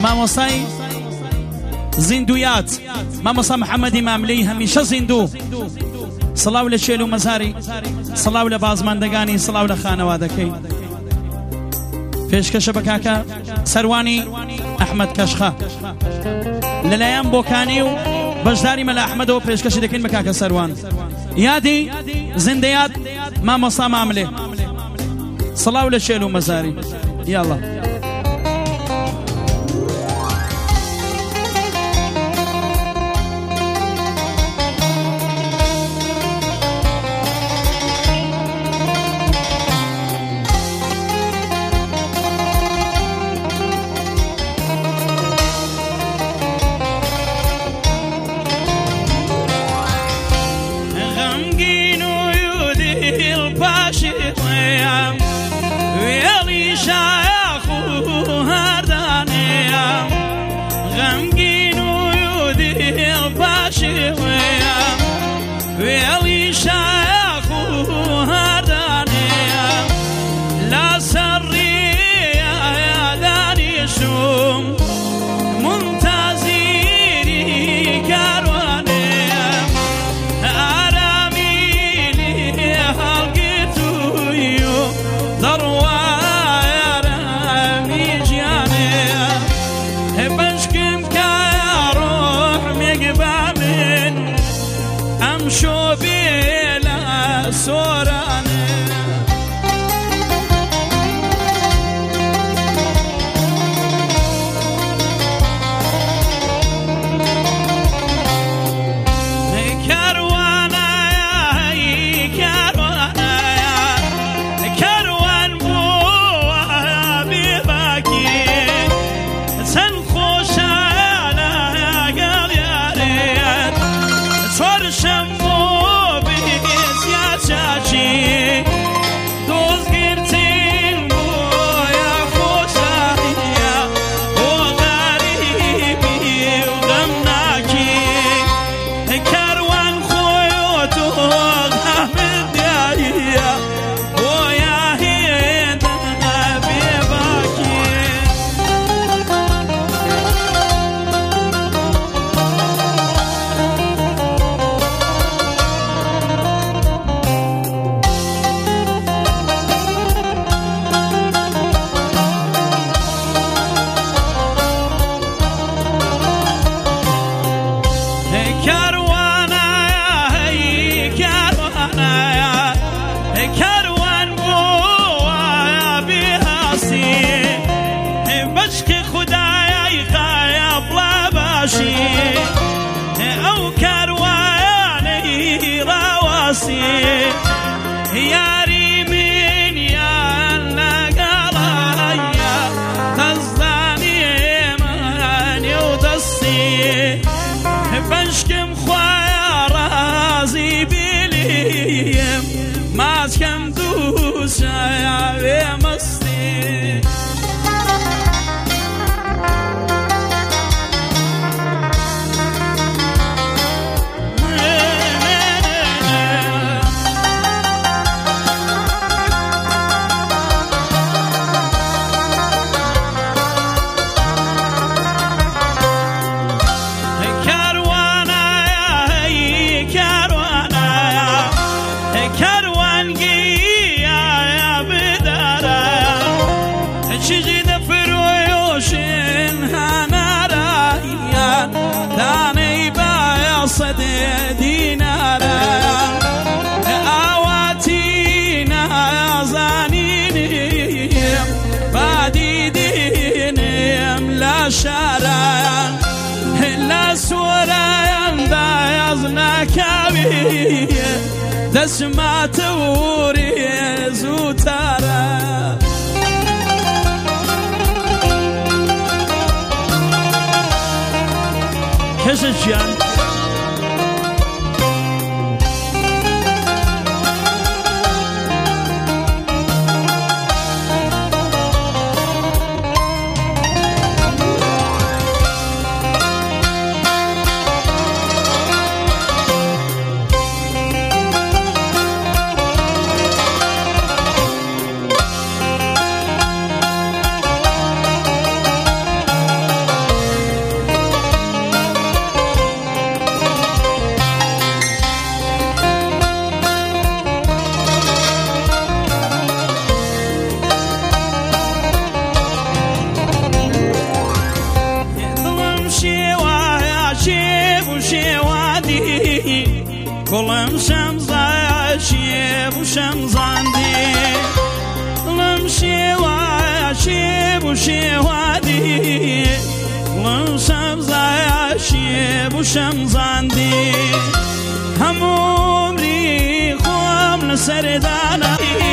مامۆستای زیندویات مامۆستا محەممەدی ماملەی هەمیشە زیندوو سڵاو لە شێل و مەزاری سڵاو لە بازماندەگانی سڵاو لە خانەوادەکەی پێشکەشە بە کاکە سەروانی ئەحمەد کەشخە لەلایەن بۆکانی و بەشداری مەلا ئەحمەدەوە پێشکەشی دەکەین بە کاکە سەروان یادی زیندەیات مامۆستا ماملێ سڵاو لە شێل و مەزاری یاڵڵا یاری من یا لگلایا تزدانی منی و دستی بشکم خواه رازی بلیم ماسکم دوشای مستی شارع لا سورة يمضى كابي دسمة توري زوتارا كشجان كلم شمس عشيب وشمزاندي كلم شيب وشيوادي كلم شمس عشيب وشمزاندي هم عمري خوم لسردانا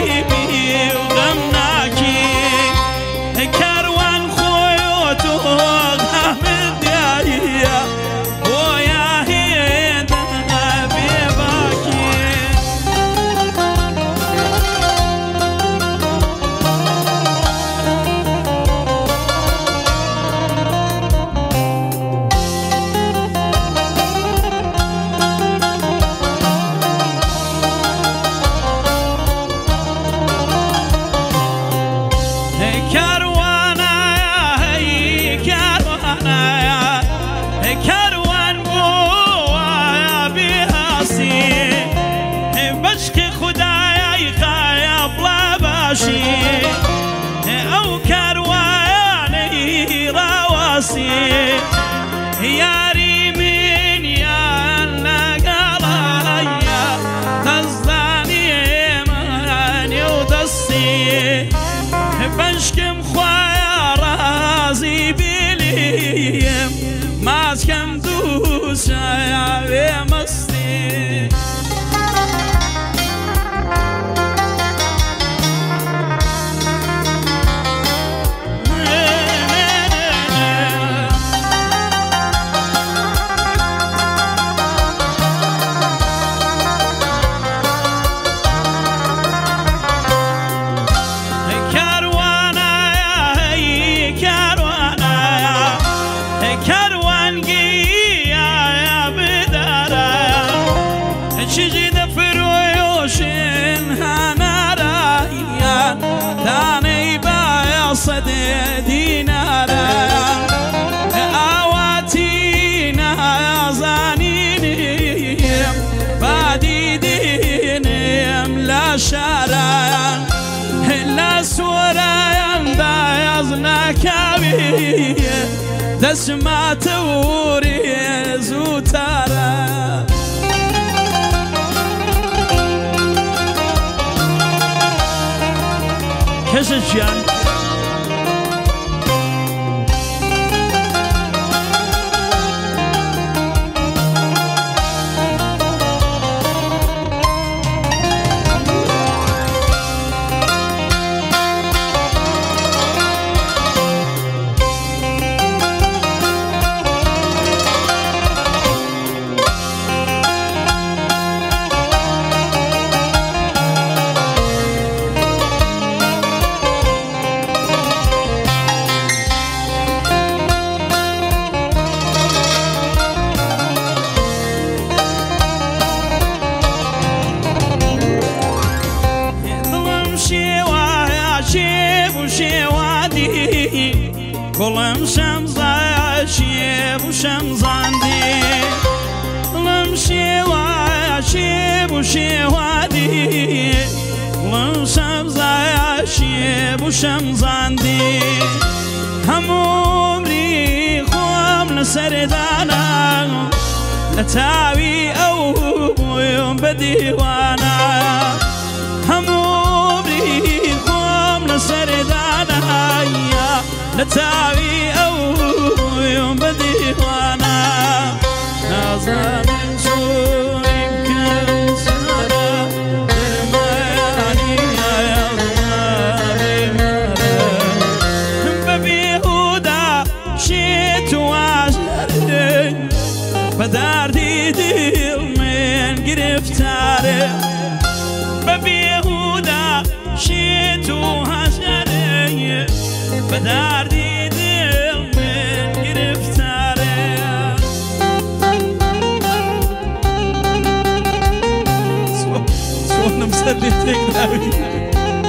وغمناكي كروان خويوتو غامد يايا ويا هيدا بيباكي كروان بوايا بهاسي بشكي خدايا يخايا بلا باشي او كرواني رواسي ياري من يا لقلايا تزداني ماني ودسي بشكي مخوايا رازي بليم ماسكم دوسا يا مستي شجي دفرويوشن هنارايا داني بايا صدي نارا اواتينا زانينيم بادي دينيم لا شارا لا سورايم دايزنا كابي دسما توري زوتارا كشجان كلم شمس عشيب وشمزاندي كلم شيب وشيوادي كلم شمس عشيب وشمزاندي هم عمري خوم لسردانا لتاوي او يوم بديوانا هم عمري خوم لسردانا لتاوي او يوم بديوانا نازل من شو يمكن سنة المياني يا ببيهودا شيت وعجري بدار ديدي من قرفتاري ببيهودا شيت وعجري بدار ديدي من قرفتاري سوانا مسلتك داوي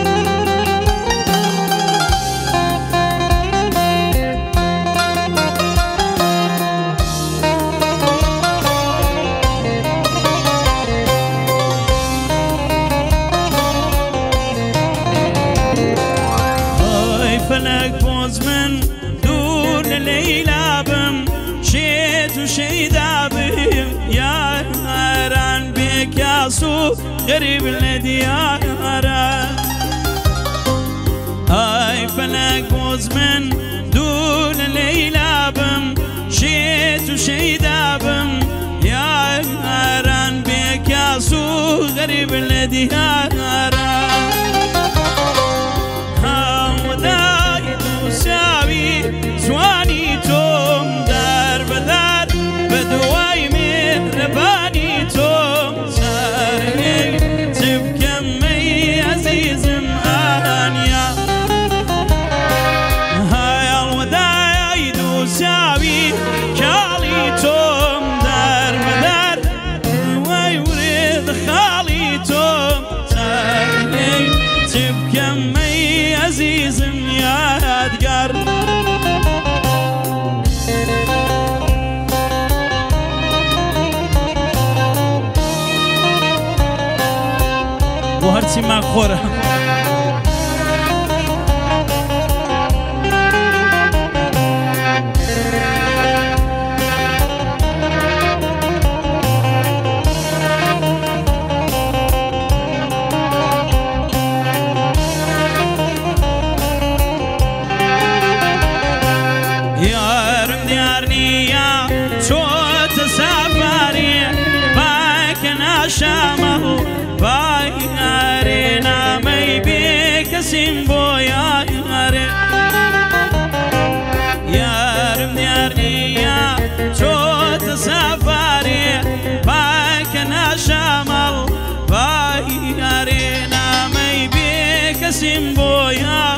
فلك بوز من دور ليلى بم شيت وشيدا بم يا هران بك كاسو غريب لديارة اي فلك بوز من دون ليلى بم شيت وشيدا بم يا ران بكاسو غريب لديارة زواني توم دار بدار بدواي من رباني توم ساري تبكمي عزيز مانيا هاي الوداع دوساوي كالي توم دار بدار بدواي ورد خالي توم ساري تبكمي عزيز يا أدقر وهرتي مع خورة يارم ديارني يا صوت سفاري باكنا شامه بايارنا مي بك سيمبو يا يارم ديارني يا صوت سفاري باكنا شامه بايارنا مي بك سيمبو يا